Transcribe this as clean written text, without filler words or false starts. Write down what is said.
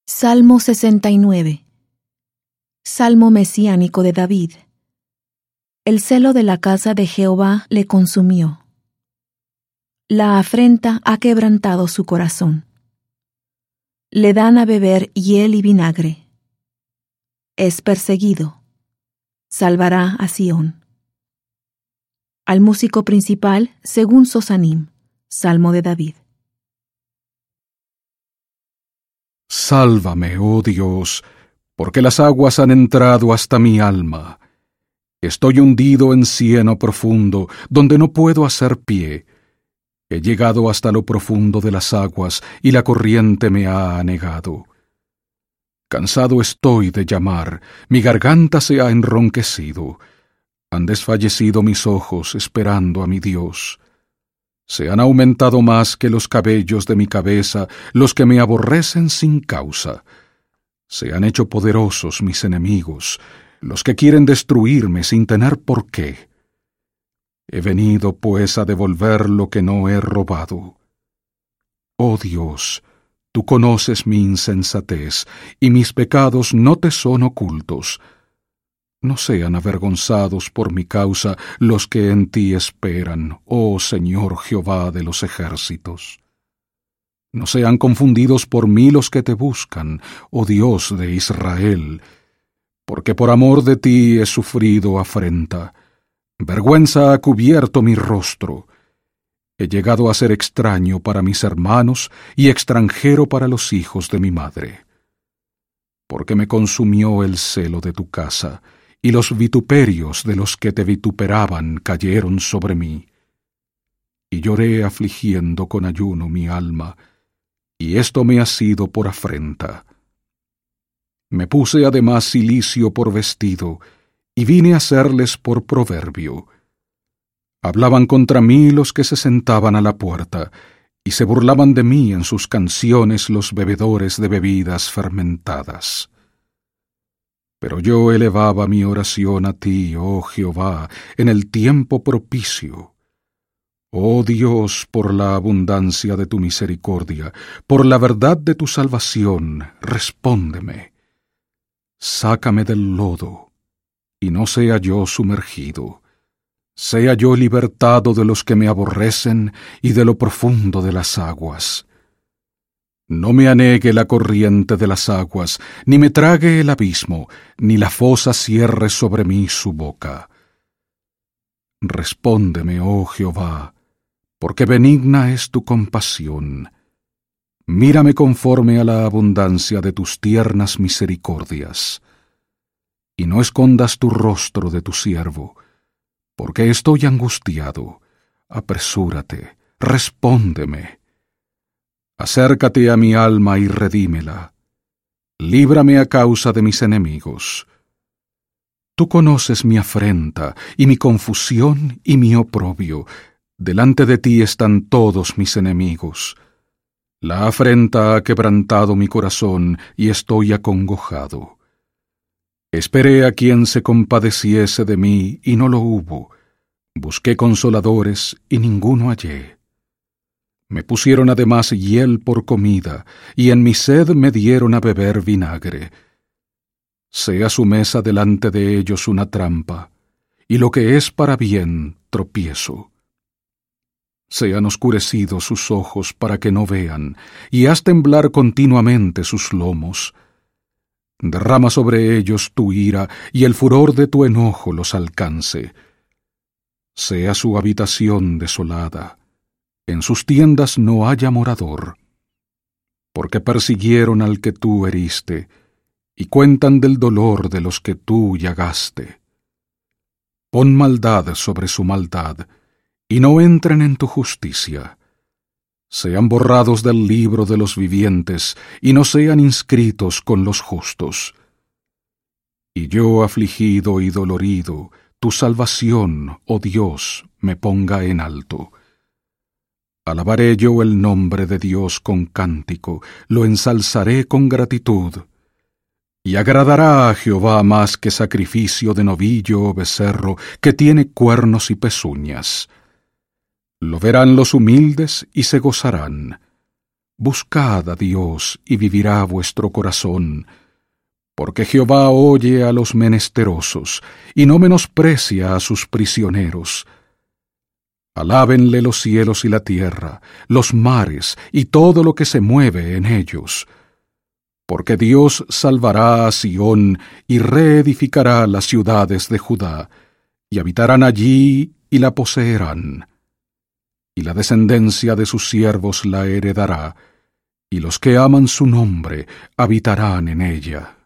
Salmo 69. Salmo mesiánico de David. El celo de la casa de Jehová le consumió. La afrenta ha quebrantado su corazón. Le dan a beber hiel y vinagre. Es perseguido. Salvará a Sión. Al músico principal, según Sosanim, Salmo de David. Sálvame, oh Dios, porque las aguas han entrado hasta mi alma. Estoy hundido en cieno profundo, donde no puedo hacer pie. He llegado hasta lo profundo de las aguas, y la corriente me ha anegado. Cansado estoy de llamar, mi garganta se ha enronquecido. Han desfallecido mis ojos esperando a mi Dios. Se han aumentado más que los cabellos de mi cabeza los que me aborrecen sin causa. Se han hecho poderosos mis enemigos, los que quieren destruirme sin tener por qué. He venido, pues, a devolver lo que no he robado. Oh Dios, tú conoces mi insensatez, y mis pecados no te son ocultos. No sean avergonzados por mi causa los que en ti esperan, oh Señor Jehová de los ejércitos. No sean confundidos por mí los que te buscan, oh Dios de Israel, porque por amor de ti he sufrido afrenta. Vergüenza ha cubierto mi rostro. He llegado a ser extraño para mis hermanos y extranjero para los hijos de mi madre. Porque me consumió el celo de tu casa, y los vituperios de los que te vituperaban cayeron sobre mí. Y lloré afligiendo con ayuno mi alma, y esto me ha sido por afrenta. Me puse además cilicio por vestido, y vine a hacerles por proverbio. Hablaban contra mí los que se sentaban a la puerta, y se burlaban de mí en sus canciones los bebedores de bebidas fermentadas. Pero yo elevaba mi oración a ti, oh Jehová, en el tiempo propicio. Oh Dios, por la abundancia de tu misericordia, por la verdad de tu salvación, respóndeme. Sácame del lodo, y no sea yo sumergido. Sea yo libertado de los que me aborrecen y de lo profundo de las aguas. No me anegue la corriente de las aguas, ni me trague el abismo, ni la fosa cierre sobre mí su boca. Respóndeme, oh Jehová, porque benigna es tu compasión. Mírame conforme a la abundancia de tus tiernas misericordias. Y no escondas tu rostro de tu siervo, porque estoy angustiado. Apresúrate, respóndeme. Acércate a mi alma y redímela. Líbrame a causa de mis enemigos. Tú conoces mi afrenta, y mi confusión y mi oprobio. Delante de ti están todos mis enemigos. La afrenta ha quebrantado mi corazón, y estoy acongojado. Esperé a quien se compadeciese de mí, y no lo hubo. Busqué consoladores, y ninguno hallé. Me pusieron además hiel por comida, y en mi sed me dieron a beber vinagre. Sea su mesa delante de ellos una trampa, y lo que es para bien, tropiezo. Sean oscurecidos sus ojos para que no vean, y haz temblar continuamente sus lomos. Derrama sobre ellos tu ira, y el furor de tu enojo los alcance. Sea su habitación desolada. En sus tiendas no haya morador, porque persiguieron al que tú heriste, y cuentan del dolor de los que tú llagaste. Pon maldad sobre su maldad, y no entren en tu justicia. Sean borrados del libro de los vivientes, y no sean inscritos con los justos. Y yo, afligido y dolorido, tu salvación, oh Dios, me ponga en alto. Alabaré yo el nombre de Dios con cántico, lo ensalzaré con gratitud. Y agradará a Jehová más que sacrificio de novillo o becerro que tiene cuernos y pezuñas. Lo verán los humildes y se gozarán. Buscad a Dios y vivirá vuestro corazón, porque Jehová oye a los menesterosos y no menosprecia a sus prisioneros. Alábenle los cielos y la tierra, los mares y todo lo que se mueve en ellos. Porque Dios salvará a Sión y reedificará las ciudades de Judá, y habitarán allí y la poseerán. Y la descendencia de sus siervos la heredará, y los que aman su nombre habitarán en ella.